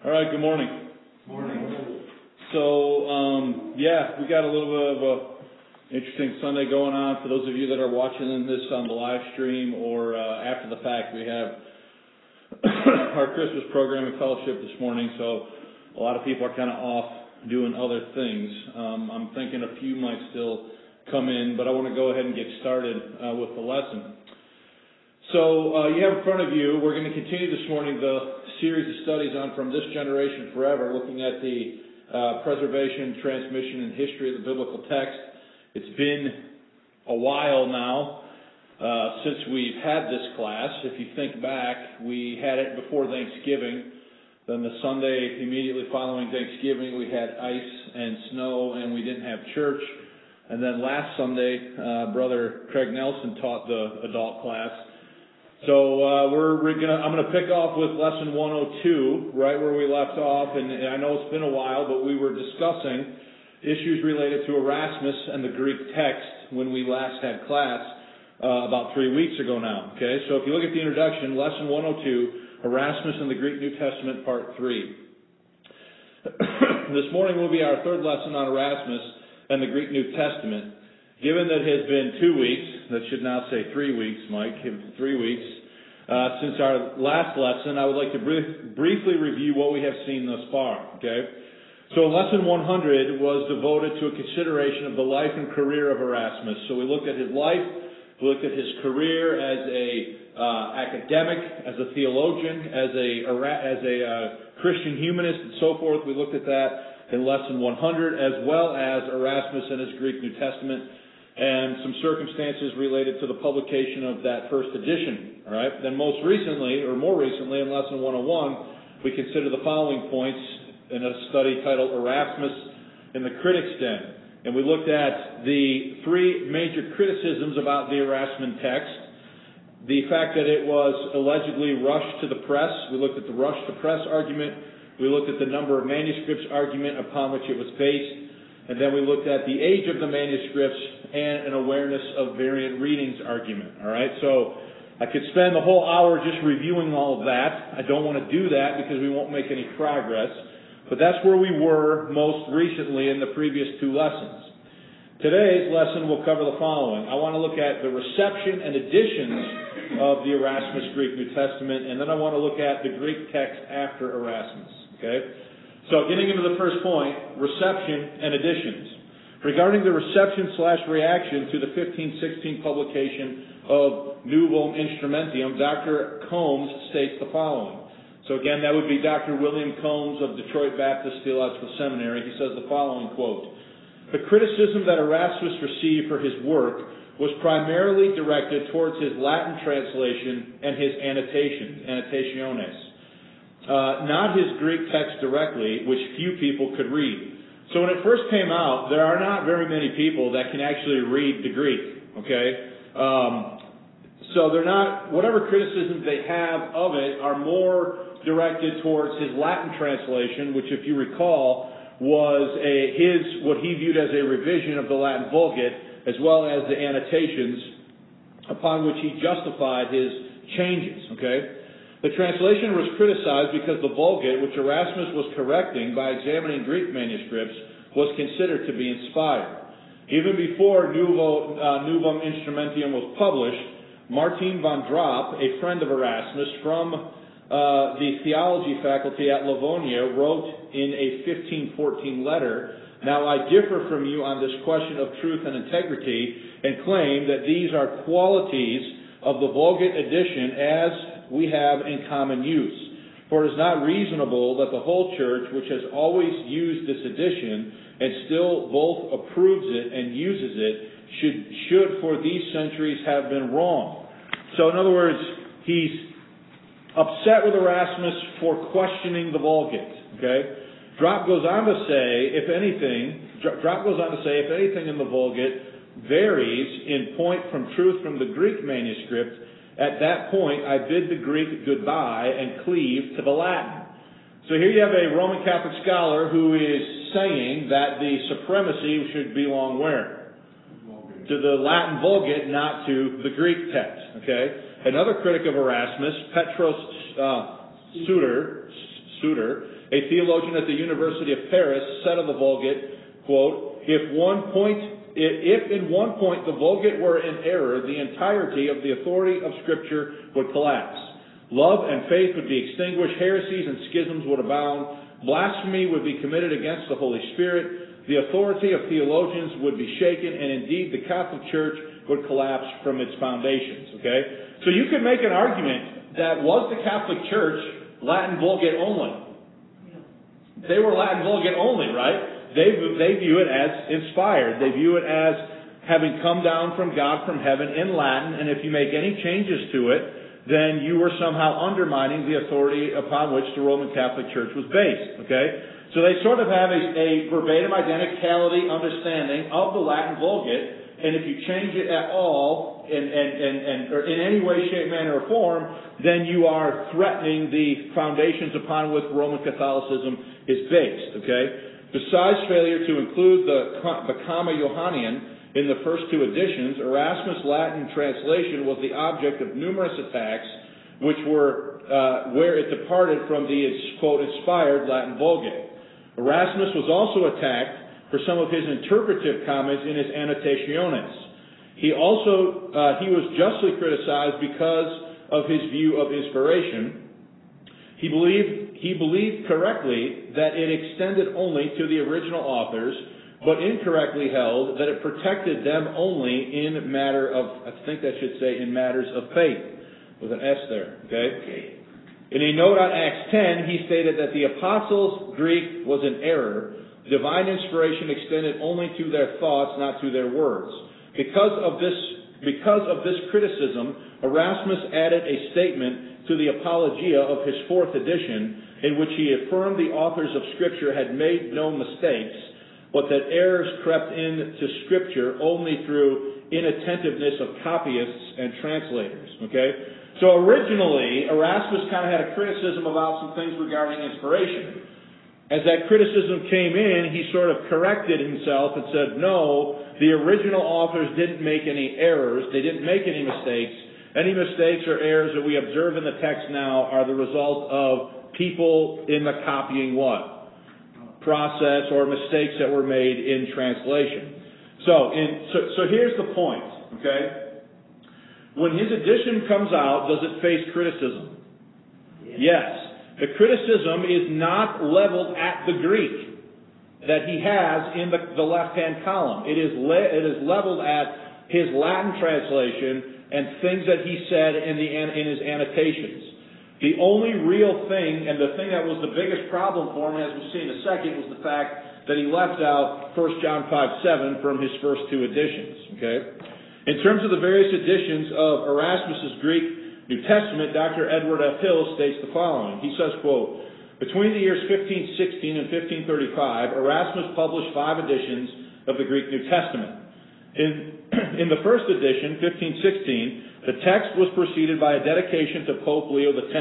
All right, good morning. Morning. So, we got a little bit of a interesting Sunday going on. For those of you that are watching this on the live stream or after the fact, we have our Christmas program and fellowship this morning, so a lot of people are kind of off doing other things. I'm thinking a few might still come in, but I want to go ahead and get started with the lesson. So you have in front of you, we're going to continue this morning the series of studies on From This Generation Forever, looking at the preservation, transmission, and history of the biblical text. It's been a while now since we've had this class. If you think back, we had it before Thanksgiving. Then the Sunday immediately following Thanksgiving, we had ice and snow, and we didn't have church. And then last Sunday, Brother Craig Nelson taught the adult class. So I'm going to pick off with lesson 102, right where we left off. And I know it's been a while, but we were discussing issues related to Erasmus and the Greek text when we last had class about 3 weeks ago now. Okay, so if you look at the introduction, lesson 102, Erasmus and the Greek New Testament, part 3. This morning will be our third lesson on Erasmus and the Greek New Testament. Given that it has been 2 weeks, that should now say 3 weeks, Mike, 3 weeks, since our last lesson, I would like to briefly review what we have seen thus far, okay? So lesson 100 was devoted to a consideration of the life and career of Erasmus. So we looked at his life, we looked at his career as a academic, as a theologian, as a Christian humanist, and so forth. We looked at that in lesson 100, as well as Erasmus and his Greek New Testament, and some circumstances related to the publication of that first edition. All right. Then more recently, in lesson 101, we consider the following points in a study titled Erasmus in the Critic's Den. And we looked at the three major criticisms about the Erasmus text. The fact that it was allegedly rushed to the press. We looked at the rush to press argument. We looked at the number of manuscripts argument upon which it was based. And then we looked at the age of the manuscripts and an awareness of variant readings argument. All right, so I could spend the whole hour just reviewing all of that. I don't want to do that because we won't make any progress. But that's where we were most recently in the previous two lessons. Today's lesson will cover the following. I want to look at the reception and editions of the Erasmus Greek New Testament, and then I want to look at the Greek text after Erasmus. Okay? So getting into the first point, reception and editions. Regarding the reception/reaction to the 1516 publication of Novum Instrumentium, Dr. Combs states the following. So again, that would be Dr. William Combs of Detroit Baptist Theological Seminary. He says the following, quote, "The criticism that Erasmus received for his work was primarily directed towards his Latin translation and his annotationes. Not his Greek text directly, which few people could read." So when it first came out, there are not very many people that can actually read the Greek, okay? So they're not, whatever criticisms they have of it are more directed towards his Latin translation, which if you recall, was what he viewed as a revision of the Latin Vulgate, as well as the annotations upon which he justified his changes, okay? The translation was criticized because the Vulgate, which Erasmus was correcting by examining Greek manuscripts, was considered to be inspired. Even before Novum Instrumentium was published, Martin von Drop, a friend of Erasmus from the theology faculty at Livonia, wrote in a 1514 letter, "Now I differ from you on this question of truth and integrity and claim that these are qualities of the Vulgate edition as we have in common use. For it is not reasonable that the whole church, which has always used this edition and still both approves it and uses it, should for these centuries have been wrong." So in other words, he's upset with Erasmus for questioning the Vulgate. Okay? Drop goes on to say, if anything in the Vulgate varies in point from truth from the Greek manuscript, at that point I bid the Greek goodbye and cleave to the Latin. So here you have a Roman Catholic scholar who is saying that the supremacy should belong where? To the Latin Vulgate, not to the Greek text. Okay? Another critic of Erasmus, Petros Suter, a theologian at the University of Paris, said of the Vulgate, quote, if in one point the Vulgate were in error, the entirety of the authority of Scripture would collapse. Love and faith would be extinguished, heresies and schisms would abound, blasphemy would be committed against the Holy Spirit, the authority of theologians would be shaken, and indeed the Catholic Church would collapse from its foundations. Okay? So you could make an argument that was the Catholic Church Latin Vulgate only? They were Latin Vulgate only, right? They view it as inspired. They view it as having come down from God from heaven in Latin, and if you make any changes to it, then you were somehow undermining the authority upon which the Roman Catholic Church was based. Okay? So they sort of have a verbatim identicality understanding of the Latin Vulgate, and if you change it at all, or in any way, shape, manner, or form, then you are threatening the foundations upon which Roman Catholicism is based. Okay? Besides failure to include the Comma Johanneum in the first two editions, Erasmus' Latin translation was the object of numerous attacks, which were where it departed from the, quote, inspired Latin Vulgate. Erasmus was also attacked for some of his interpretive comments in his Annotationes. He was justly criticized because of his view of inspiration. He believed correctly that it extended only to the original authors, but incorrectly held that it protected them only in matter of, I think that should say, in matters of faith, with an S there, okay? In a note on Acts 10, he stated that the apostles' Greek was an error. Divine inspiration extended only to their thoughts, not to their words. Because of this criticism, Erasmus added a statement to the Apologia of his fourth edition, in which he affirmed the authors of Scripture had made no mistakes, but that errors crept into Scripture only through inattentiveness of copyists and translators. Okay? So originally, Erasmus kind of had a criticism about some things regarding inspiration. As that criticism came in, he sort of corrected himself and said, no, the original authors didn't make any errors. They didn't make any mistakes. Any mistakes or errors that we observe in the text now are the result of people in the copying what? Process or mistakes that were made in translation. So here's the point, okay? When his edition comes out, does it face criticism? Yes. The criticism is not leveled at the Greek that he has in the left-hand column. It is leveled at his Latin translation and things that he said in his annotations. The only real thing, and the thing that was the biggest problem for him, as we'll see in a second, was the fact that he left out 1 John 5:7 from his first two editions. Okay? In terms of the various editions of Erasmus's Greek New Testament, Dr. Edward F. Hill states the following. He says, quote, between the years 1516 and 1535, Erasmus published 5 editions of the Greek New Testament. In the first edition, 1516, the text was preceded by a dedication to Pope Leo X,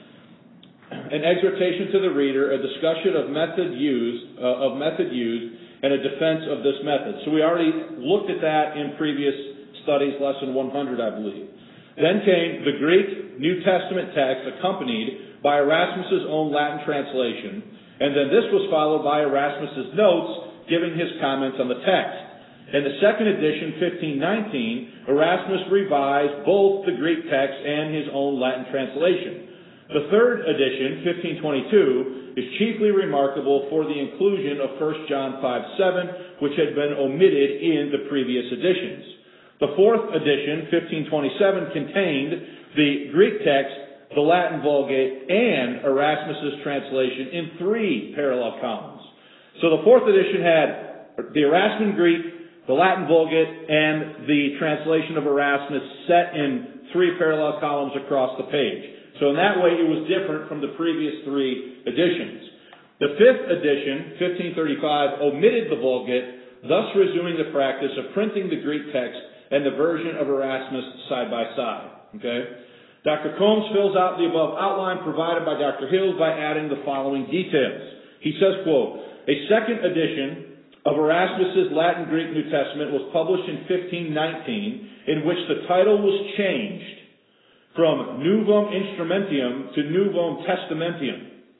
an exhortation to the reader, a discussion of method used, and a defense of this method. So we already looked at that in previous studies, lesson 100, I believe. Then came the Greek New Testament text accompanied by Erasmus's own Latin translation, and then this was followed by Erasmus's notes giving his comments on the text. In the second edition, 1519, Erasmus revised both the Greek text and his own Latin translation. The third edition, 1522, is chiefly remarkable for the inclusion of 1 John 5:7, which had been omitted in the previous editions. The fourth edition, 1527, contained the Greek text, the Latin Vulgate, and Erasmus's translation in 3 parallel columns. So the fourth edition had the Erasmus Greek, the Latin Vulgate, and the translation of Erasmus set in 3 parallel columns across the page. So in that way, it was different from the previous 3 editions. The fifth edition, 1535, omitted the Vulgate, thus resuming the practice of printing the Greek text and the version of Erasmus side by side. Okay? Dr. Combs fills out the above outline provided by Dr. Hills by adding the following details. He says, quote, a second edition of Erasmus's Latin Greek New Testament was published in 1519, in which the title was changed from Novum Instrumentium to Novum Testamentium.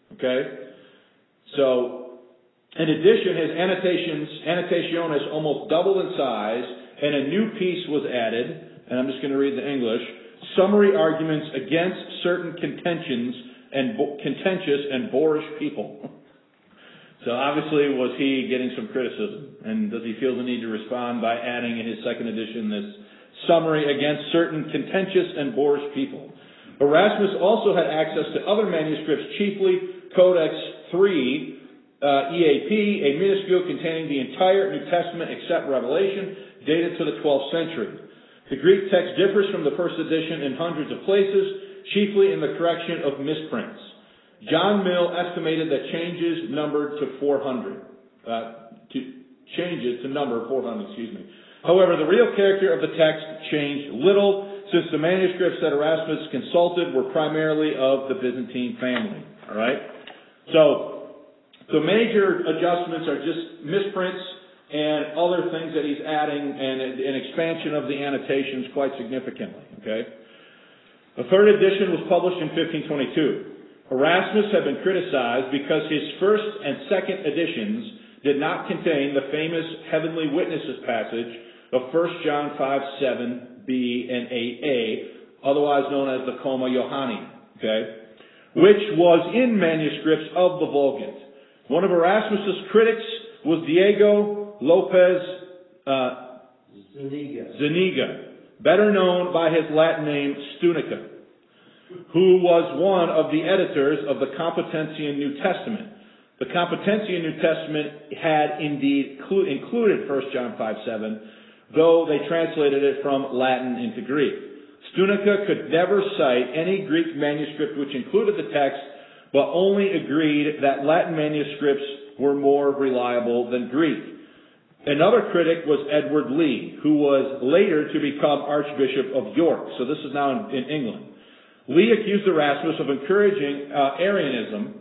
Okay? So, in addition, his annotationes almost doubled in size, and a new piece was added, and I'm just going to read the English, summary arguments against certain contentious and boorish people. So obviously, was he getting some criticism? And does he feel the need to respond by adding in his second edition this summary against certain contentious and boorish people? Erasmus also had access to other manuscripts, chiefly Codex III, EAP, a minuscule containing the entire New Testament except Revelation, dated to the 12th century. The Greek text differs from the first edition in hundreds of places, chiefly in the correction of misprints. John Mill estimated that changes to number 400. However, the real character of the text changed little, since the manuscripts that Erasmus consulted were primarily of the Byzantine family. All right? So, the major adjustments are just misprints and other things that he's adding, and an expansion of the annotations quite significantly. Okay? A third edition was published in 1522. Erasmus had been criticized because his first and second editions did not contain the famous heavenly witnesses passage of 1 John 5:7b and 8a, otherwise known as the Comma Johanni, okay, which was in manuscripts of the Vulgate. One of Erasmus's critics was Diego Lopez Zuniga, better known by his Latin name Stunica, who was one of the editors of the Complutensian New Testament. The Complutensian New Testament had indeed included 1 John 5:7, though they translated it from Latin into Greek. Stunica could never cite any Greek manuscript which included the text, but only agreed that Latin manuscripts were more reliable than Greek. Another critic was Edward Lee, who was later to become Archbishop of York. So this is now in England. Lee accused Erasmus of encouraging Arianism.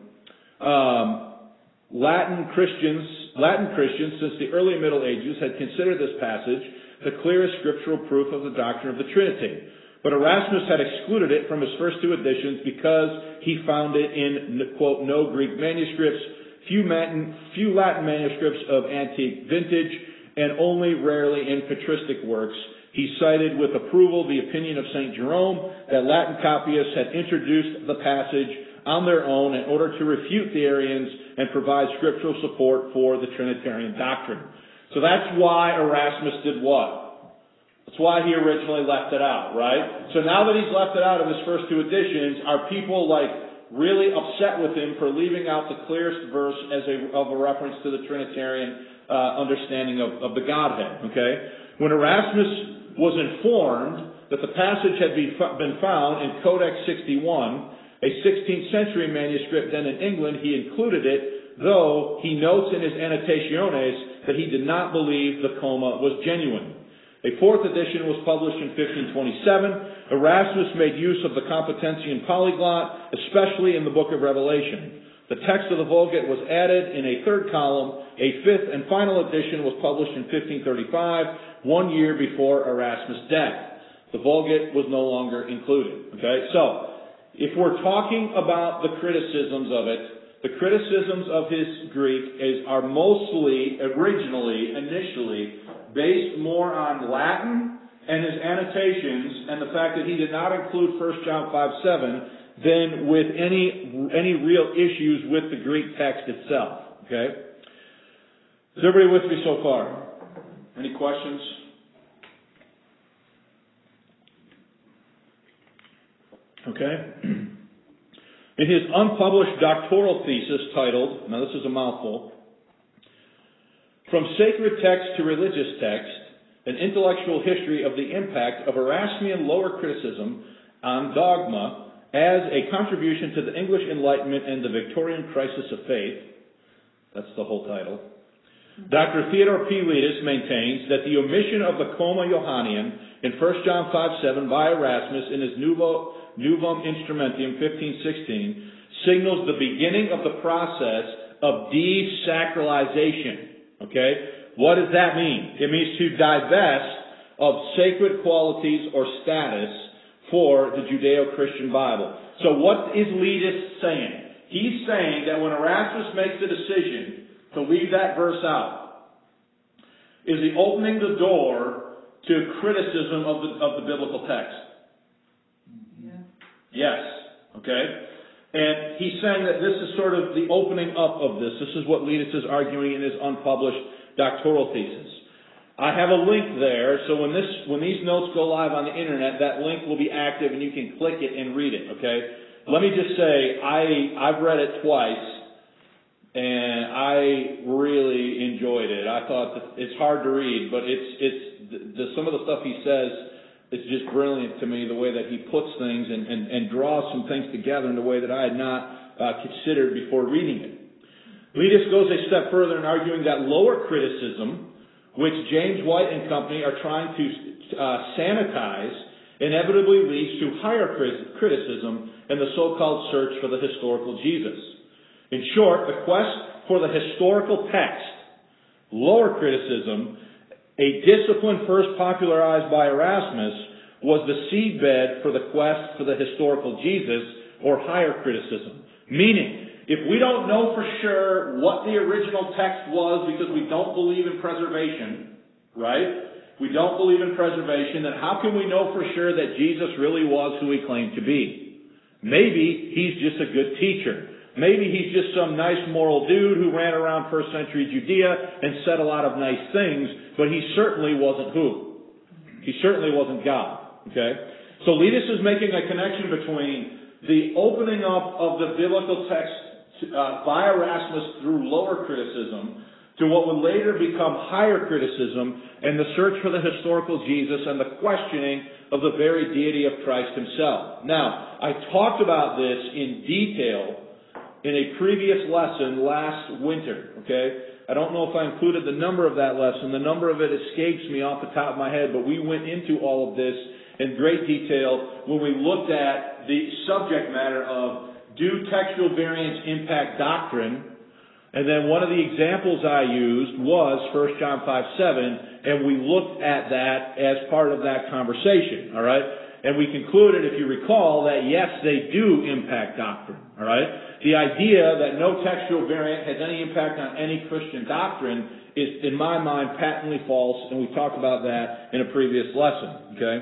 Latin Christians, since the early Middle Ages, had considered this passage the clearest scriptural proof of the doctrine of the Trinity. But Erasmus had excluded it from his first two editions because he found it in, quote, no Greek manuscripts, few Latin manuscripts of antique vintage, and only rarely in patristic works. He cited with approval the opinion of St. Jerome that Latin copyists had introduced the passage on their own in order to refute the Arians and provide scriptural support for the Trinitarian doctrine. So that's why Erasmus did what? That's why he originally left it out, right? So now that he's left it out of his first two editions, are people really upset with him for leaving out the clearest verse of a reference to the Trinitarian understanding of the Godhead, okay? When Erasmus was informed that the passage had been found in Codex 61, a 16th century manuscript then in England, he included it, though he notes in his annotationes that he did not believe the Comma was genuine. A fourth edition was published in 1527. Erasmus made use of the Complutensian polyglot, especially in the book of Revelation. The text of the Vulgate was added in a third column. A fifth and final edition was published in 1535, 1 year before Erasmus' death. The Vulgate was no longer included. Okay, so if we're talking about the criticisms of it, the criticisms of his Greek are mostly, initially, based more on Latin and his annotations and the fact that he did not include 1 John 5:7 than with any real issues with the Greek text itself. Okay? Is everybody with me so far? Any questions? Okay? In his unpublished doctoral thesis titled, now this is a mouthful, From Sacred Text to Religious Text, an Intellectual History of the Impact of Erasmian Lower Criticism on Dogma as a Contribution to the English Enlightenment and the Victorian Crisis of Faith, that's the whole title, Dr. Theodore P. Letus maintains that the omission of the Comma Johannian in 1 John 5:7 by Erasmus in his Novum Instrumentium 1516 signals the beginning of the process of desacralization. Okay? What does that mean? It means to divest of sacred qualities or status for the Judeo-Christian Bible. So what is Letus saying? he's saying that when Erasmus makes the decision to leave that verse out, is he opening the door to criticism of the biblical text? Yeah. Yes. Okay? And he's saying that this is sort of the opening up of this. This is what Letus is arguing in his unpublished doctoral thesis. I have a link there, so when these notes go live on the internet, that link will be active and you can click it and read it, okay? Let me just say, I've read it twice, and I really enjoyed it. I thought that it's hard to read, but some of the stuff he says, it's just brilliant to me, the way that he puts things and draws some things together in a way that I had not considered before reading it. Letus goes a step further in arguing that lower criticism, which James White and company are trying to sanitize, inevitably leads to higher criticism in the so-called search for the historical Jesus. In short, the quest for the historical text, lower criticism, a discipline first popularized by Erasmus, was the seedbed for the quest for the historical Jesus, or higher criticism. Meaning, if we don't know for sure what the original text was because we don't believe in preservation, right? We don't believe in preservation, then how can we know for sure that Jesus really was who he claimed to be? Maybe he's just a good teacher. Maybe he's just some nice moral dude who ran around first century Judea and said a lot of nice things, but he certainly wasn't who? He certainly wasn't God. Okay? So Letus is making a connection between the opening up of the biblical text by Erasmus through lower criticism to what would later become higher criticism and the search for the historical Jesus and the questioning of the very deity of Christ himself. Now, I talked about this in detail in a previous lesson last winter, okay? I don't know if I included the number of that lesson. The number of it escapes me off the top of my head, but we went into all of this in great detail when we looked at the subject matter of do textual variants impact doctrine? And then one of the examples I used was 1 John 5:7, and we looked at that as part of that conversation, all right? And we concluded, if you recall, that yes, they do impact doctrine, all right? The idea that no textual variant has any impact on any Christian doctrine is, in my mind, patently false, and we talked about that in a previous lesson, okay?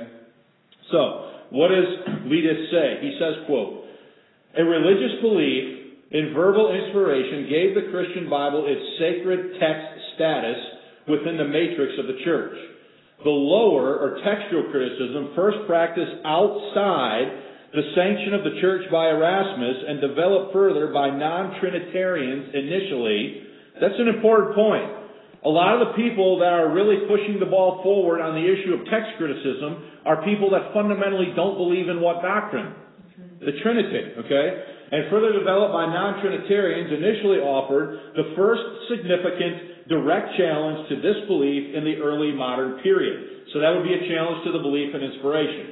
So, what does Letus say? He says, quote, "A religious belief in verbal inspiration gave the Christian Bible its sacred text status within the matrix of the church. The lower or textual criticism, first practiced outside the sanction of the church by Erasmus and developed further by non-Trinitarians initially." That's an important point. A lot of the people that are really pushing the ball forward on the issue of text criticism are people that fundamentally don't believe in what doctrine? The Trinity, okay? And further developed by non-Trinitarians, initially offered the first significant direct challenge to this belief in the early modern period. So that would be a challenge to the belief in inspiration.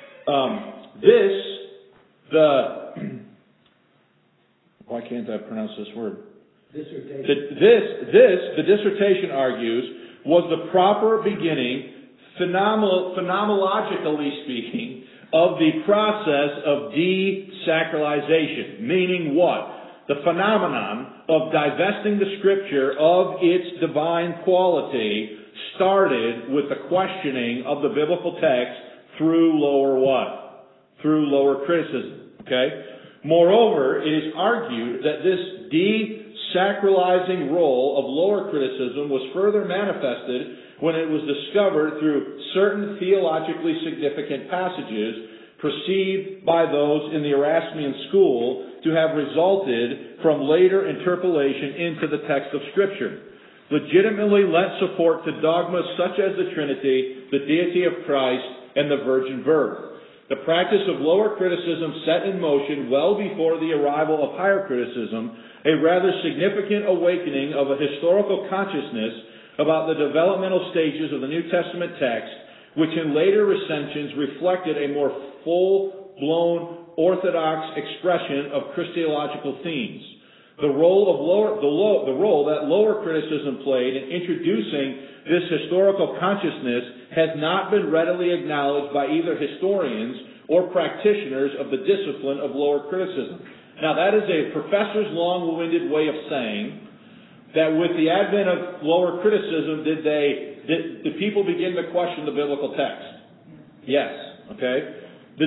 Why can't I pronounce this word? Dissertation. The dissertation argues, was the proper beginning, phenomenologically speaking, of the process of desacralization. Meaning what? The phenomenon of divesting the Scripture of its divine quality started with the questioning of the biblical text through lower what? Through lower criticism. Okay? Moreover, it is argued that this desacralizing role of lower criticism was further manifested when it was discovered through certain theologically significant passages perceived by those in the Erasmian school to have resulted from later interpolation into the text of Scripture, legitimately lent support to dogmas such as the Trinity, the deity of Christ, and the virgin birth. The practice of lower criticism set in motion well before the arrival of higher criticism a rather significant awakening of a historical consciousness about the developmental stages of the New Testament text, which in later recensions reflected a more full-blown orthodox expression of Christological themes. The role that lower criticism played in introducing this historical consciousness has not been readily acknowledged by either historians or practitioners of the discipline of lower criticism. Now that is a professor's long-winded way of saying that with the advent of lower criticism, did people begin to question the biblical text? Yes. Okay? The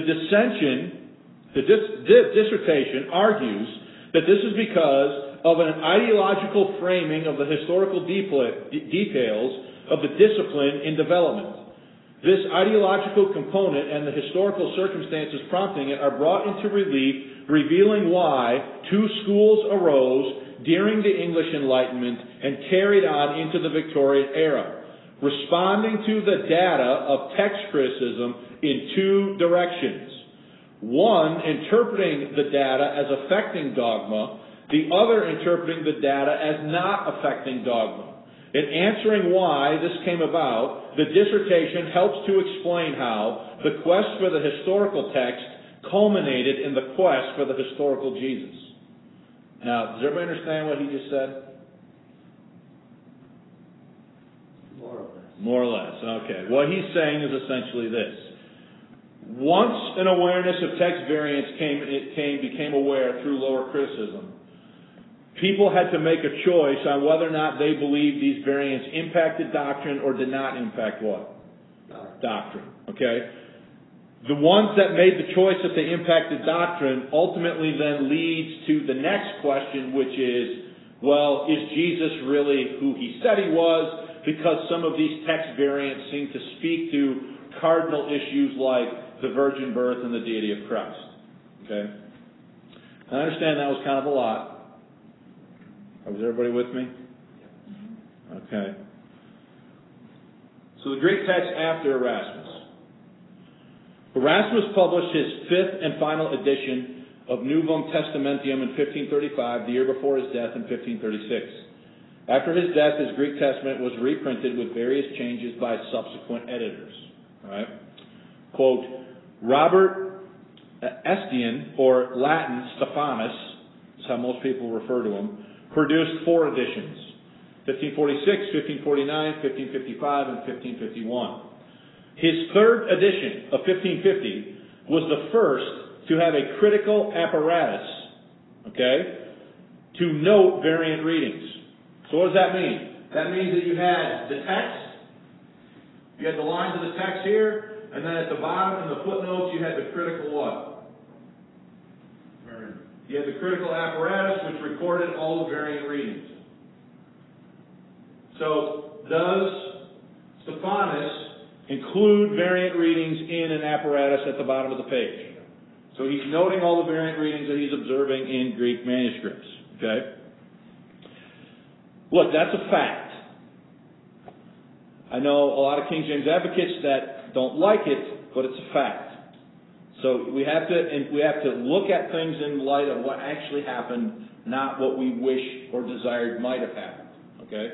dissertation argues that this is because of an ideological framing of the historical details of the discipline in development. This ideological component and the historical circumstances prompting it are brought into relief, revealing why two schools arose during the English Enlightenment and carried on into the Victorian era, responding to the data of text criticism in two directions. One, interpreting the data as affecting dogma, the other interpreting the data as not affecting dogma. In answering why this came about, the dissertation helps to explain how the quest for the historical text culminated in the quest for the historical Jesus. Now, does everybody understand what he just said? More or less. More or less, okay. What he's saying is essentially this. Once an awareness of text variance became aware through lower criticism, people had to make a choice on whether or not they believed these variants impacted doctrine or did not impact what? Doctrine. Okay? The ones that made the choice that they impacted doctrine ultimately then leads to the next question, which is, well, is Jesus really who he said he was? Because some of these text variants seem to speak to cardinal issues like the virgin birth and the deity of Christ. Okay? I understand that was kind of a lot. Was everybody with me? Okay. So the Greek text after Erasmus. Erasmus published his fifth and final edition of Novum Testamentium in 1535, the year before his death in 1536. After his death, his Greek Testament was reprinted with various changes by subsequent editors. All right? Quote, Robert Estienne, or Latin Stephanus, is how most people refer to him, produced four editions, 1546, 1549, 1555, and 1551. His third edition of 1550 was the first to have a critical apparatus, okay, to note variant readings. So what does that mean? That means that you had the text, you had the lines of the text here, and then at the bottom in the footnotes you had the critical what? You had the critical apparatus which recorded all the variant readings. So, does Stephanus include variant readings in an apparatus at the bottom of the page? So he's noting all the variant readings that he's observing in Greek manuscripts. Okay? Look, that's a fact. I know a lot of King James advocates that don't like it, but it's a fact. So we have to look at things in light of what actually happened, not what we wish or desired might have happened. Okay?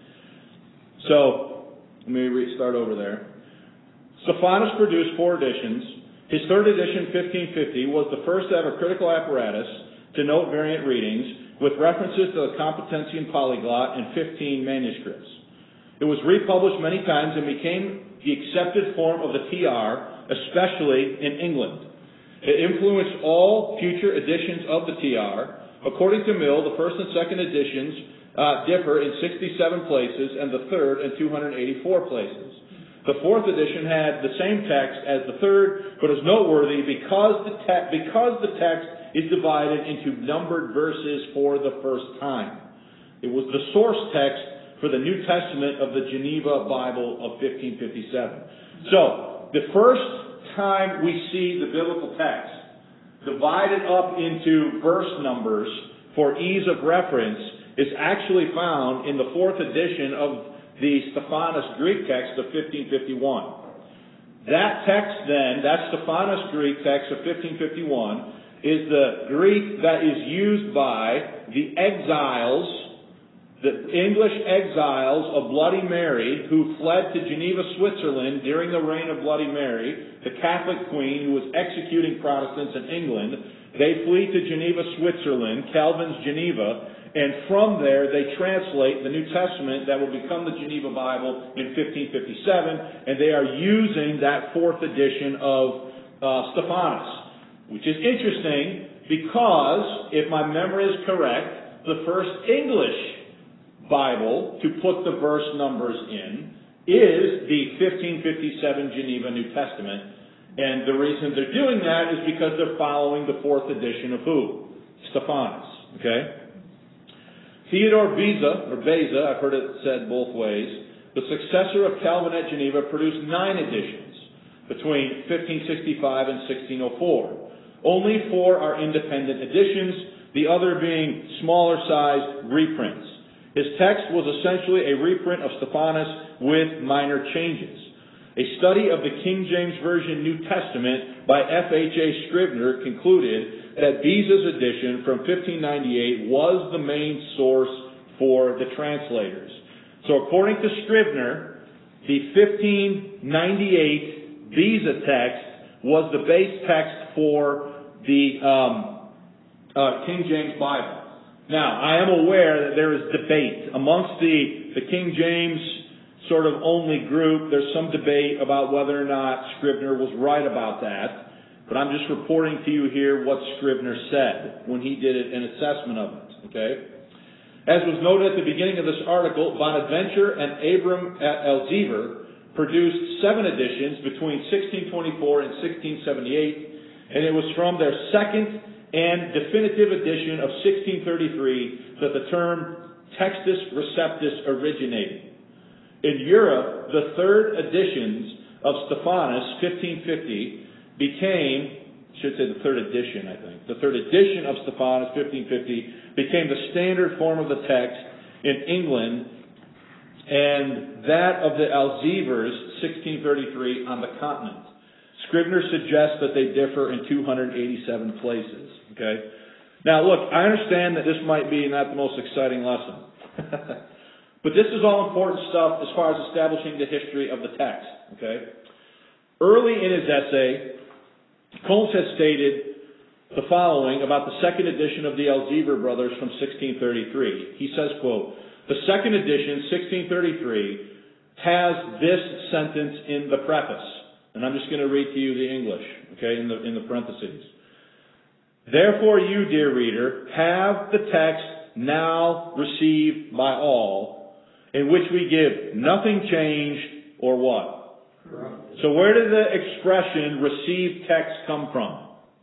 So, let me start over there. Stephanus produced four editions. His third edition, 1550, was the first to have a critical apparatus to note variant readings with references to the Complutensian polyglot in 15 manuscripts. It was republished many times and became the accepted form of the TR, especially in England. It influenced all future editions of the TR. According to Mill, the first and second editions differ in 67 places, and the third in 284 places. The fourth edition had the same text as the third, but is noteworthy because the text is divided into numbered verses for the first time. It was the source text for the New Testament of the Geneva Bible of 1557. So, the first time we see the biblical text divided up into verse numbers for ease of reference is actually found in the fourth edition of the Stephanus Greek text of 1551. That text then, that Stephanus Greek text of 1551, is the Greek that is used by the exiles, the English exiles of Bloody Mary who fled to Geneva, Switzerland during the reign of Bloody Mary, the Catholic queen who was executing Protestants in England. They flee to Geneva, Switzerland, Calvin's Geneva, and from there they translate the New Testament that will become the Geneva Bible in 1557, and they are using that fourth edition of Stephanus, which is interesting Because, if my memory is correct, the first English Bible to put the verse numbers in is the 1557 Geneva New Testament. And the reason they're doing that is because they're following the fourth edition of who? Stephanus. Okay? Theodore Beza, I've heard it said both ways, the successor of Calvin at Geneva, produced 9 editions between 1565 and 1604. Only 4 are independent editions, the other being smaller sized reprints. His text was essentially a reprint of Stephanus with minor changes. A study of the King James Version New Testament by F.H.A. Scrivener concluded that Beza's edition from 1598 was the main source for the translators. So according to Scrivener, the 1598 Beza text was the base text for the King James Bible. Now, I am aware that there is debate amongst the King James sort of only group. There's some debate about whether or not Scrivener was right about that. But I'm just reporting to you here what Scrivener said when he did an assessment of it. Okay? As was noted at the beginning of this article, Bonaventure and Abram Elzevir produced 7 editions between 1624 and 1678, and it was from their second and definitive edition of 1633 that the term Textus Receptus originated. In Europe, the third editions of Stephanus, 1550, the third edition of Stephanus, 1550, became the standard form of the text in England, and that of the Elzevirs, 1633, on the continent. Scrivener suggests that they differ in 287 places. Okay? Now look, I understand that this might be not the most exciting lesson. But this is all important stuff as far as establishing the history of the text. Okay? Early in his essay, Colmes has stated the following about the second edition of the Elzevir brothers from 1633. He says, quote, "The second edition, 1633, has this sentence in the preface." And I'm just going to read to you the English, okay, in the parentheses. "Therefore you, dear reader, have the text now received by all, in which we give nothing changed or what?" So where did the expression received text come from?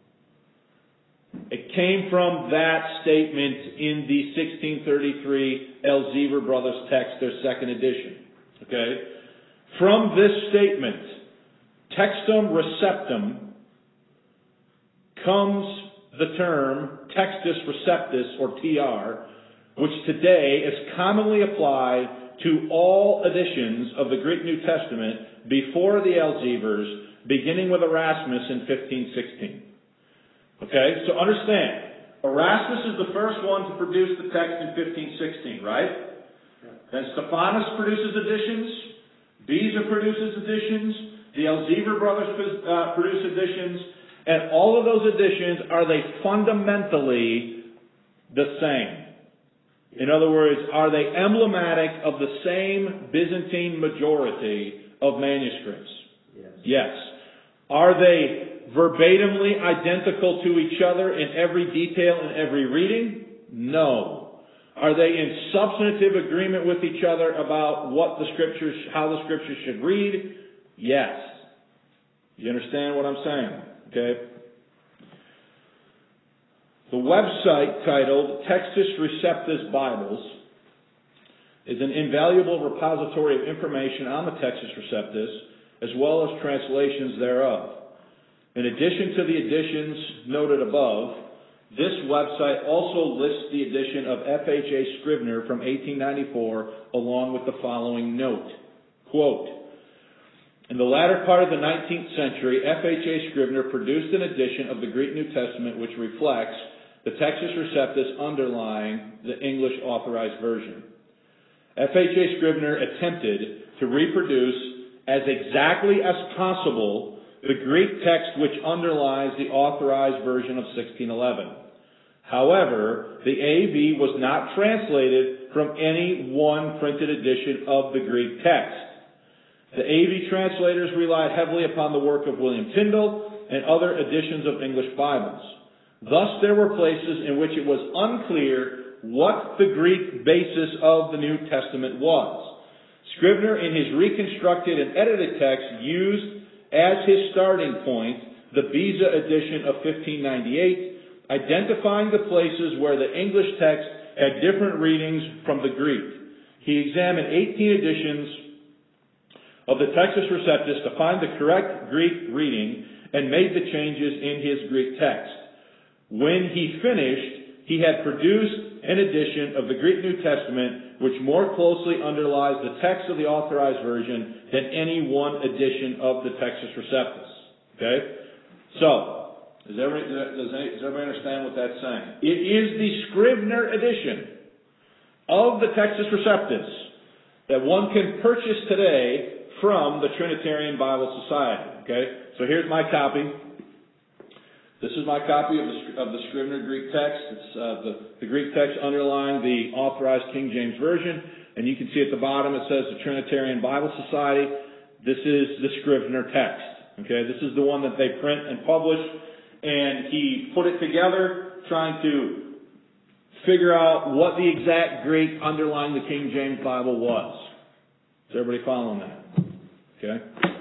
It came from that statement in the 1633 Elzevir brothers text, their second edition. Okay? From this statement, textum receptum, comes the term Textus Receptus, or TR, which today is commonly applied to all editions of the Greek New Testament before the Elzevirs, beginning with Erasmus in 1516. Okay, so understand, Erasmus is the first one to produce the text in 1516, right? Then Stephanus produces editions, Beza produces editions, the Elzevir brothers produce editions, and all of those editions, are they fundamentally the same? In other words, are they emblematic of the same Byzantine majority of manuscripts? Yes. Are they verbatimly identical to each other in every detail and every reading? No. Are they in substantive agreement with each other about what the scriptures, how the scriptures should read? Yes. You understand what I'm saying? Okay. The website titled Textus Receptus Bibles is an invaluable repository of information on the Textus Receptus, as well as translations thereof. In addition to the editions noted above, this website also lists the edition of F.H.A. Scrivener from 1894, along with the following note. Quote, "In the latter part of the 19th century, F.H.A. Scrivener produced an edition of the Greek New Testament which reflects the Textus Receptus underlying the English Authorized Version. F.H.A. Scrivener attempted to reproduce as exactly as possible the Greek text which underlies the Authorized Version of 1611. However, the A.V. was not translated from any one printed edition of the Greek text. The A.V. translators relied heavily upon the work of William Tyndale and other editions of English Bibles. Thus there were places in which it was unclear what the Greek basis of the New Testament was. Scrivener, in his reconstructed and edited text, used as his starting point the Beza edition of 1598, identifying the places where the English text had different readings from the Greek. He examined 18 editions of the Textus Receptus to find the correct Greek reading and made the changes in his Greek text. When he finished, he had produced an edition of the Greek New Testament which more closely underlies the text of the Authorized Version than any one edition of the Textus Receptus. Okay? So, does everybody understand what that's saying? It is the Scrivener edition of the Textus Receptus that one can purchase today from the Trinitarian Bible Society. Okay? So here's my copy. This is my copy of the Scrivener Greek text. It's the Greek text underlying the Authorized King James Version. And you can see at the bottom it says the Trinitarian Bible Society. This is the Scrivener text. Okay, this is the one that they print and publish. And he put it together trying to figure out what the exact Greek underlying the King James Bible was. Is everybody following that? Okay.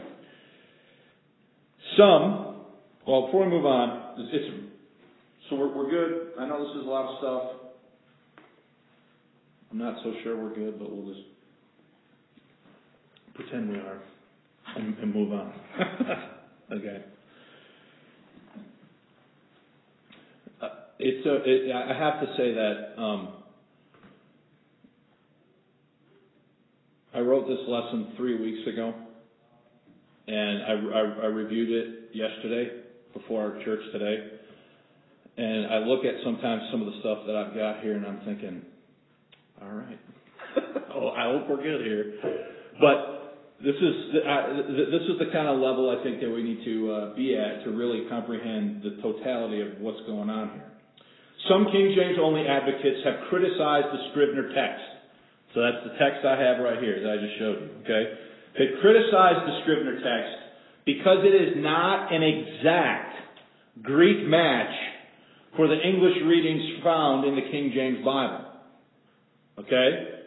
Well, before we move on, so we're good. I know this is a lot of stuff. I'm not so sure we're good, but we'll just pretend we are and move on. Okay. I have to say that I wrote this lesson 3 weeks ago, and I reviewed it yesterday before our church today, and I look at sometimes some of the stuff that I've got here, and I'm thinking, all right, I hope we're good here. But this is the kind of level I think that we need to be at to really comprehend the totality of what's going on here. Some King James only advocates have criticized the Scrivener text. So that's the text I have right here that I just showed you. Okay, they criticized the Scrivener text because it is not an exact Greek match for the English readings found in the King James Bible. Okay?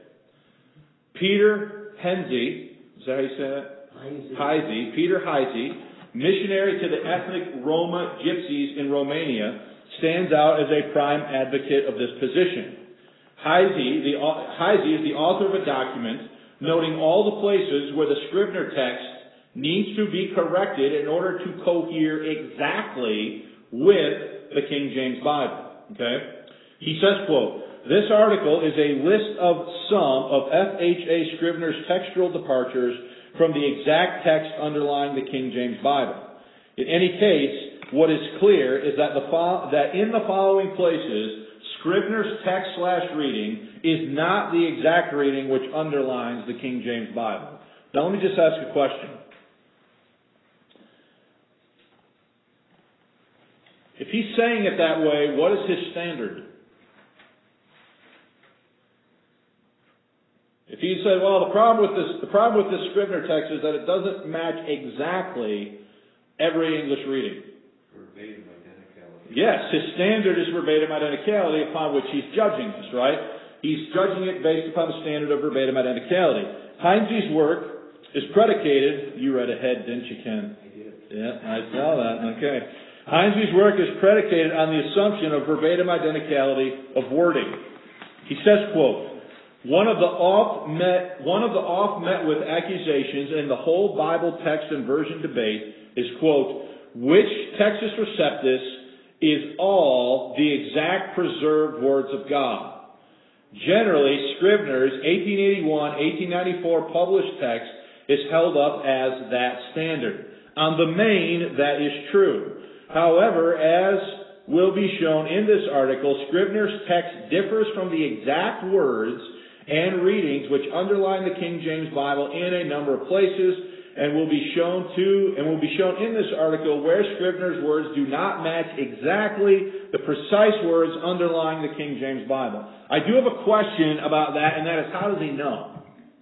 Peter Heinze, is that how you say that? Heise. Peter Heise, missionary to the ethnic Roma Gypsies in Romania, stands out as a prime advocate of this position. Heise is the author of a document noting all the places where the Scrivener text needs to be corrected in order to cohere exactly with the King James Bible. Okay? He says, quote, "This article is a list of some of F.H.A. Scrivener's textual departures from the exact text underlying the King James Bible. In any case, what is clear is that in the following places, Scrivener's text/reading is not the exact reading which underlines the King James Bible." Now let me just ask a question. If he's saying it that way, what is his standard? If he said, well, the problem with this Scrivener text is that it doesn't match exactly every English reading. Verbatim identicality. Yes, his standard is verbatim identicality upon which he's judging this, right? He's judging it based upon the standard of verbatim identicality. Heinze's work is predicated, you read ahead, didn't you, Ken? I did. Yeah, I saw that. Okay. Heinze's work is predicated on the assumption of verbatim identicality of wording. He says, quote, one of the oft met with accusations in the whole Bible text and version debate is, quote, which Textus Receptus is all the exact preserved words of God. Generally, Scrivener's 1881-1894 published text is held up as that standard. On the main, that is true. However, as will be shown in this article, Scrivener's text differs from the exact words and readings which underline the King James Bible in a number of places, and will be shown in this article where Scrivener's words do not match exactly the precise words underlying the King James Bible. I do have a question about that, and that is, how does he know?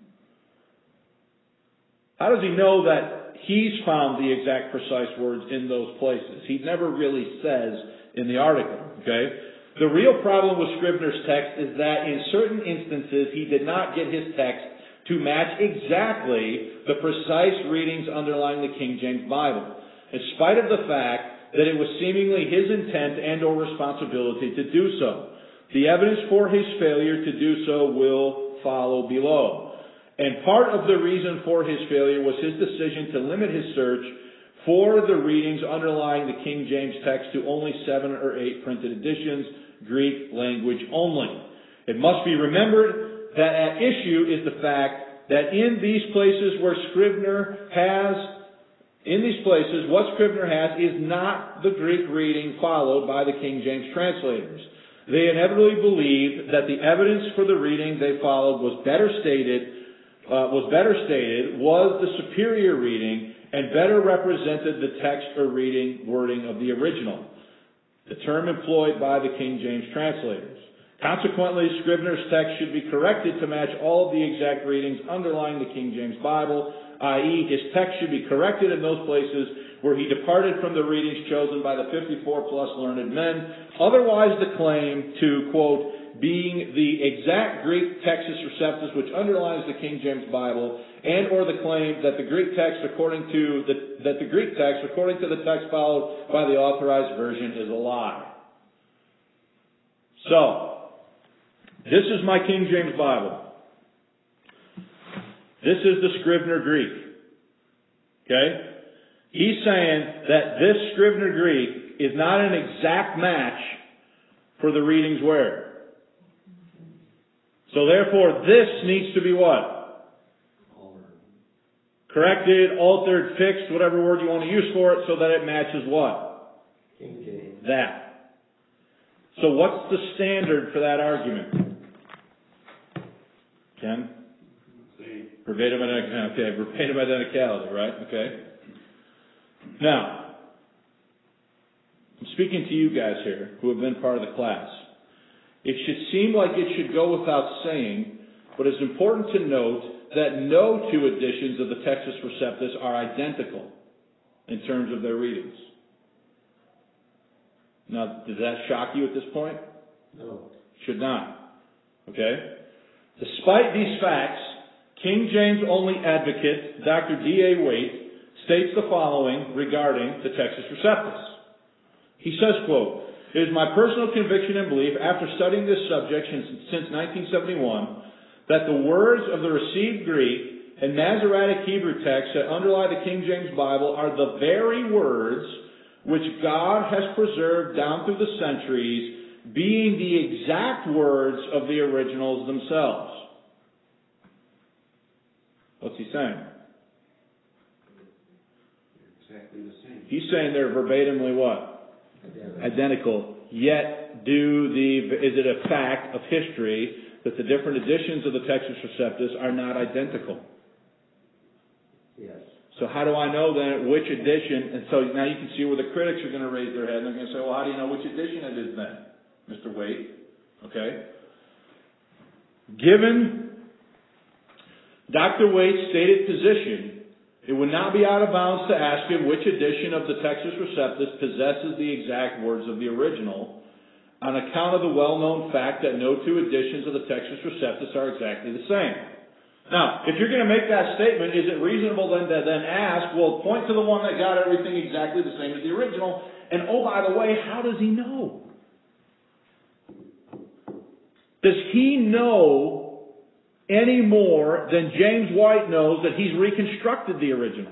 How does he know that he's found the exact precise words in those places? He never really says in the article. Okay? The real problem with Scribner's text is that in certain instances he did not get his text to match exactly the precise readings underlying the King James Bible, in spite of the fact that it was seemingly his intent and or responsibility to do so. The evidence for his failure to do so will follow below. And part of the reason for his failure was his decision to limit his search for the readings underlying the King James text to only 7 or 8 printed editions, Greek language only. It must be remembered that at issue is the fact that in these places where Scribner has, what Scribner has is not the Greek reading followed by the King James translators. They inevitably believed that the evidence for the reading they followed was better stated, was the superior reading, and better represented the text or reading wording of the original, the term employed by the King James translators. Consequently, Scribner's text should be corrected to match all of the exact readings underlying the King James Bible, i.e., his text should be corrected in those places where he departed from the readings chosen by the 54-plus learned men. Otherwise, the claim to, quote, being the exact Greek Textus Receptus which underlies the King James Bible, and or the claim that the Greek text according to the text followed by the authorized version is a lie. So, this is my King James Bible. This is the Scribner Greek. Okay? He's saying that this Scribner Greek is not an exact match for the readings where? So therefore, this needs to be what? Corrected, altered, fixed, whatever word you want to use for it, so that it matches what? King James. That. So what's the standard for that argument? Ken? Verbatim identicality, right? Okay. Now, I'm speaking to you guys here who have been part of the class. It should seem like it should go without saying, but it's important to note that no two editions of the Textus Receptus are identical in terms of their readings. Now, does that shock you at this point? No. Should not. Okay? Despite these facts, King James only advocate Dr. D.A. Waite states the following regarding the Textus Receptus. He says, quote, "It is my personal conviction and belief, after studying this subject since 1971, that the words of the received Greek and Masoretic Hebrew texts that underlie the King James Bible are the very words which God has preserved down through the centuries, being the exact words of the originals themselves." What's he saying? Exactly the same. He's saying they're verbatimly what? Identical. Yet, is it a fact of history that the different editions of the Textus Receptus are not identical? Yes. So how do I know then which edition? And so now you can see where the critics are going to raise their head and they're going to say, well, how do you know which edition it is then, Mr. Waite? Okay. Given Dr. Waite's stated position, it would not be out of bounds to ask him which edition of the Textus Receptus possesses the exact words of the original, on account of the well-known fact that no two editions of the Textus Receptus are exactly the same. Now, if you're going to make that statement, is it reasonable then to ask, well, point to the one that got everything exactly the same as the original, and oh, by the way, how does he know? Does he know any more than James White knows that he's reconstructed the original?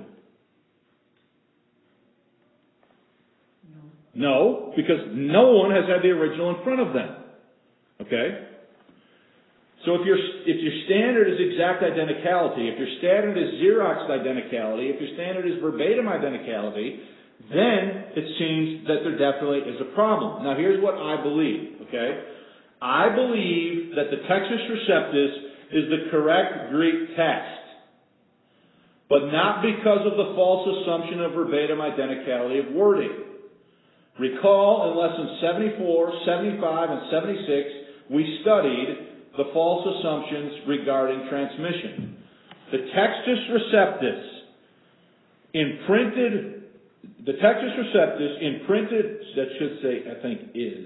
No, because no one has had the original in front of them. Okay? So if your standard is exact identicality, if your standard is Xerox identicality, if your standard is verbatim identicality, then it seems that there definitely is a problem. Now here's what I believe, okay? I believe that the Textus Receptus is the correct Greek text, but not because of the false assumption of verbatim identicality of wording. Recall in lessons 74, 75, and 76, we studied the false assumptions regarding transmission. The Textus Receptus in printed The Textus Receptus imprinted, that should say, I think, is.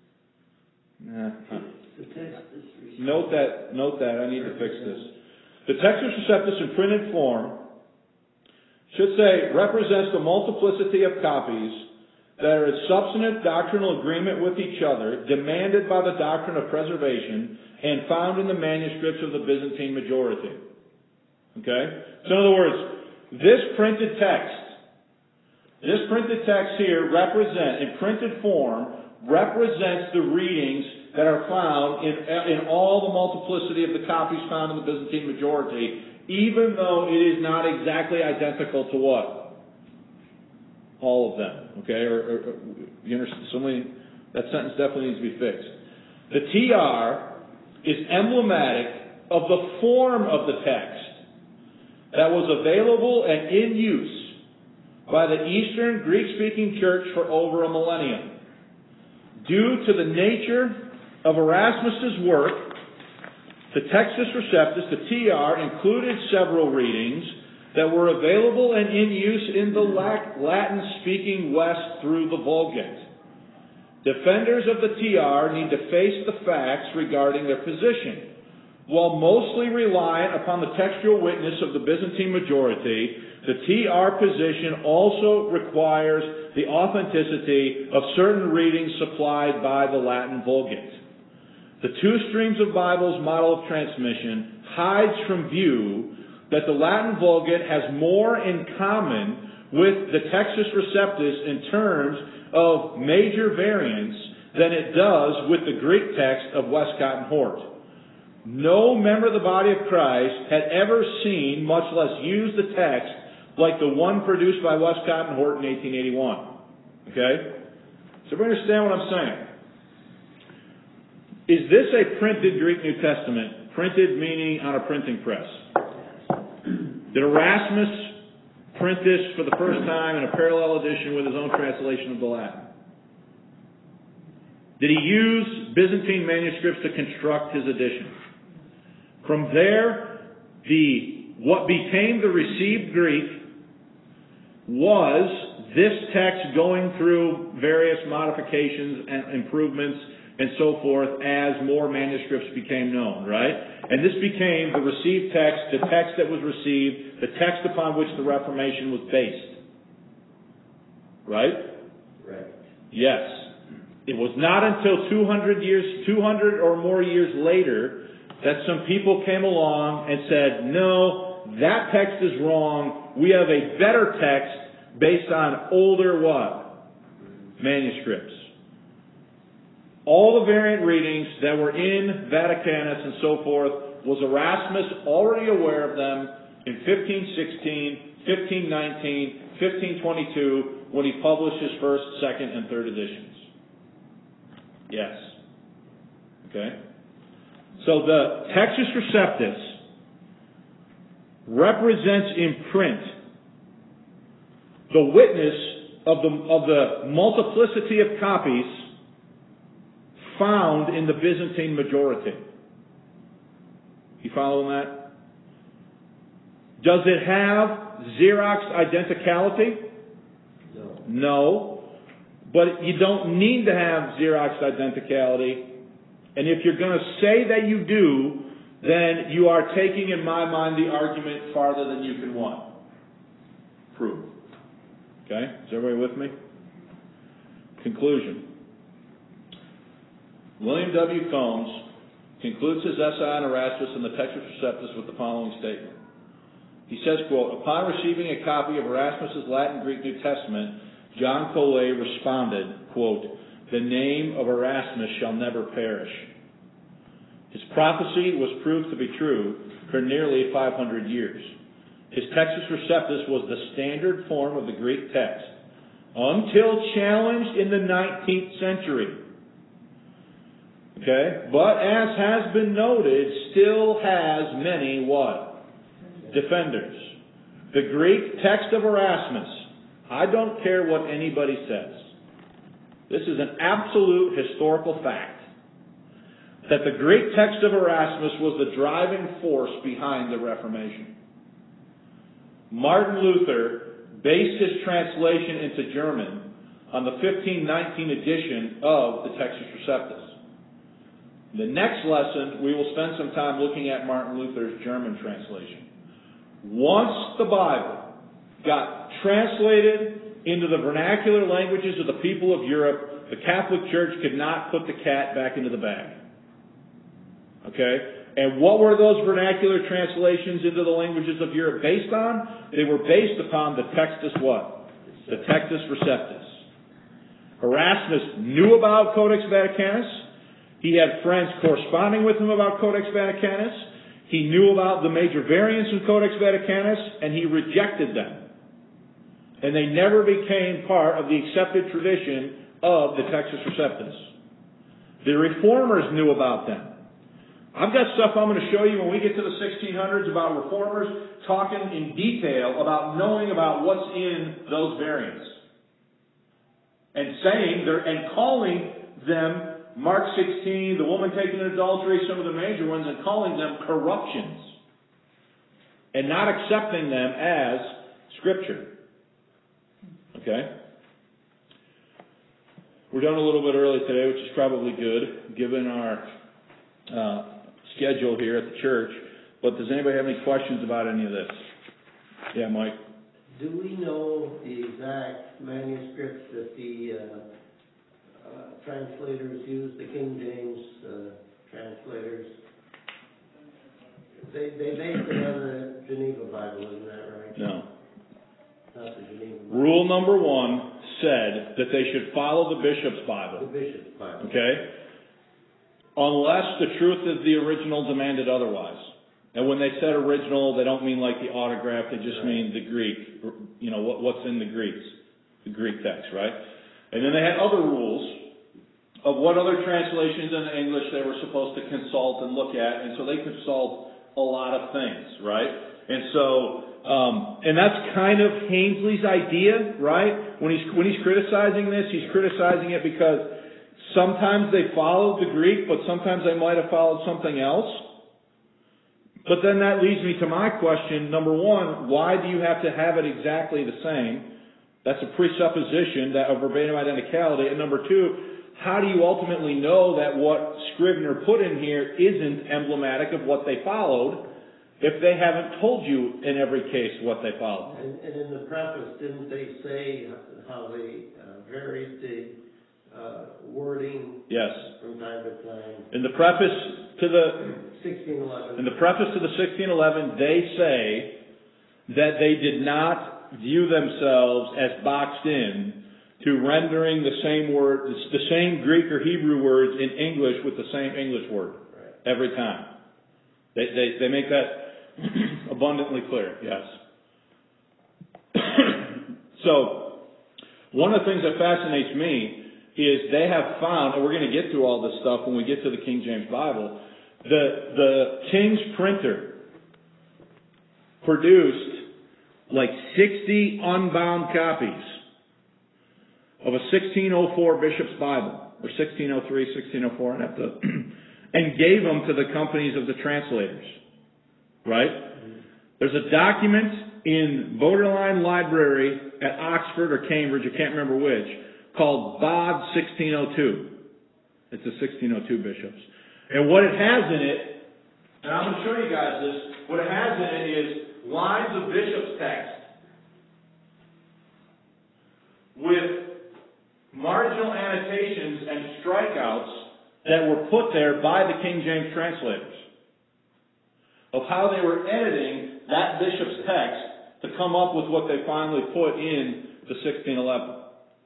Note that, I need to fix this. The Textus Receptus in printed form should say, represents the multiplicity of copies that are in substantive doctrinal agreement with each other, demanded by the doctrine of preservation, and found in the manuscripts of the Byzantine majority. Okay? So in other words, this printed text here in printed form, represents the readings that are found in all the multiplicity of the copies found in the Byzantine majority, even though it is not exactly identical to what? All of them. Okay? Or you understand? That sentence definitely needs to be fixed. The TR is emblematic of the form of the text that was available and in use by the Eastern Greek-speaking church for over a millennium. Due to the nature of Erasmus's work, the Textus Receptus, the TR, included several readings that were available and in use in the Latin-speaking West through the Vulgate. Defenders of the TR need to face the facts regarding their position. While mostly reliant upon the textual witness of the Byzantine majority, the TR position also requires the authenticity of certain readings supplied by the Latin Vulgate. The two streams of Bibles model of transmission hides from view that the Latin Vulgate has more in common with the Textus Receptus in terms of major variants than it does with the Greek text of Westcott and Hort. No member of the body of Christ had ever seen, much less used, a text like the one produced by Westcott and Hort in 1881. Okay? So we understand what I'm saying. Is this a printed Greek New Testament? Printed meaning on a printing press. Did Erasmus print this for the first time in a parallel edition with his own translation of the Latin? Did he use Byzantine manuscripts to construct his edition? From there, what became the received Greek was this text going through various modifications and improvements and so forth as more manuscripts became known, right? And this became the received text, the text that was received, the text upon which the Reformation was based. Right? Right. Yes. It was not until 200 or more years later that some people came along and said, no, that text is wrong. We have a better text based on older what? Manuscripts. All the variant readings that were in Vaticanus and so forth, was Erasmus already aware of them in 1516, 1519, 1522, when he published his first, second, and third editions? Yes. Okay? So the Textus Receptus represents in print the witness of the multiplicity of copies found in the Byzantine majority. You following that? Does it have Xerox identicality? No. No. But you don't need to have Xerox identicality. And if you're going to say that you do, then you are taking, in my mind, the argument farther than you can what? Prove. Okay? Is everybody with me? Conclusion. William W. Combs concludes his essay on Erasmus and the Textus Receptus with the following statement. He says, quote, upon receiving a copy of Erasmus's Latin Greek New Testament, John Collet responded, quote, the name of Erasmus shall never perish. His prophecy was proved to be true for nearly 500 years. His Textus Receptus was the standard form of the Greek text until challenged in the 19th century. Okay? But as has been noted, still has many what? Defenders. The Greek text of Erasmus. I don't care what anybody says. This is an absolute historical fact. That the Greek text of Erasmus was the driving force behind the Reformation. Martin Luther based his translation into German on the 1519 edition of the Textus Receptus. The next lesson, we will spend some time looking at Martin Luther's German translation. Once the Bible got translated into the vernacular languages of the people of Europe, the Catholic Church could not put the cat back into the bag. Okay? And what were those vernacular translations into the languages of Europe based on? They were based upon the Textus what? The Textus Receptus. Erasmus knew about Codex Vaticanus. He had friends corresponding with him about Codex Vaticanus. He knew about the major variants in Codex Vaticanus, and he rejected them. And they never became part of the accepted tradition of the Textus Receptus. The Reformers knew about them. I've got stuff I'm going to show you when we get to the 1600s about Reformers talking in detail about knowing about what's in those variants. And saying, and calling them Mark 16, the woman taken in adultery, some of the major ones, and calling them corruptions. And not accepting them as Scripture. Okay? We're done a little bit early today, which is probably good, given our schedule here at the church. But does anybody have any questions about any of this? Yeah, Mike? Do we know the exact manuscripts that the translators used, the King James translators? They based it on the Geneva Bible, isn't that right? No. Not the Geneva Bible. Rule number 1 said that they should follow the bishop's Bible. The bishop's Bible. Okay? Unless the truth of the original demanded otherwise. And when they said original, they don't mean like the autograph, they just mean the Greek. You know, what's in the Greeks. The Greek text, right? And then they had other rules of what other translations in English they were supposed to consult and look at. And so they consult a lot of things, right? And so, and that's kind of Hainsley's idea, right? When he's criticizing this, he's criticizing it because sometimes they followed the Greek, but sometimes they might have followed something else. But then that leads me to my question. Number 1, why do you have to have it exactly the same? That's a presupposition that of verbatim identicality. And number 2, how do you ultimately know that what Scrivener put in here isn't emblematic of what they followed if they haven't told you in every case what they followed? And in the preface, didn't they say how they varied the wording? Yes. From time to time? In the preface to the 1611. In the preface to the 1611, they say that they did not view themselves as boxed in to rendering the same word, the same Greek or Hebrew words in English with the same English word every time. They make that abundantly clear, yes. So, one of the things that fascinates me is they have found, and we're going to get through all this stuff when we get to the King James Bible, the King's printer produced like 60 unbound copies of a 1604 Bishop's Bible, or 1603, 1604, and gave them to the companies of the translators. Right? There's a document in Boderline Library at Oxford or Cambridge, I can't remember which, called Bod 1602. It's the 1602 bishops. And what it has in it, and I'm going to show you guys this, what it has in it is lines of bishop's text with marginal annotations and strikeouts that were put there by the King James translators of how they were editing that bishop's text to come up with what they finally put in the 1611.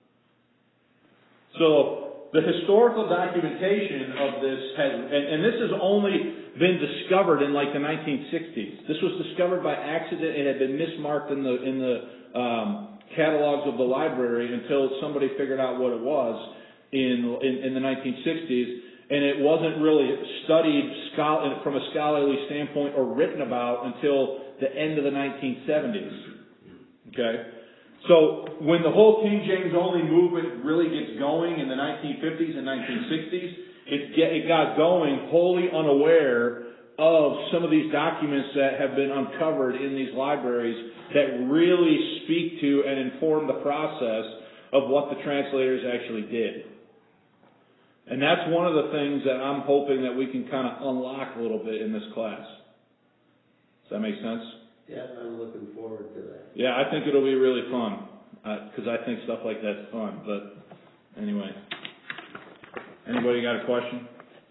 So the historical documentation of this has, and this has only been discovered in like the 1960s. This was discovered by accident. It had been mismarked in the catalogs of the library until somebody figured out what it was in the 1960s, and it wasn't really studied from a scholarly standpoint or written about until the end of the 1970s. Okay? So when the whole King James only movement really gets going in the 1950s and 1960s, it got going wholly unaware of some of these documents that have been uncovered in these libraries that really speak to and inform the process of what the translators actually did. And that's one of the things that I'm hoping that we can kind of unlock a little bit in this class. Does that make sense? Yeah, I'm looking forward to that. Yeah, I think it'll be really fun, because I think stuff like that's fun. But anyway, anybody got a question?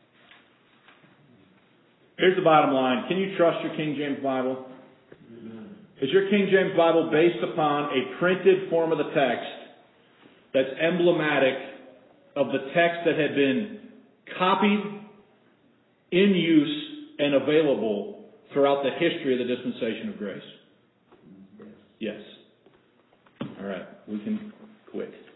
Here's the bottom line. Can you trust your King James Bible? Is your King James Bible based upon a printed form of the text that's emblematic of the text that had been copied, in use, and available throughout the history of the dispensation of grace? Yes. All right, we can quit.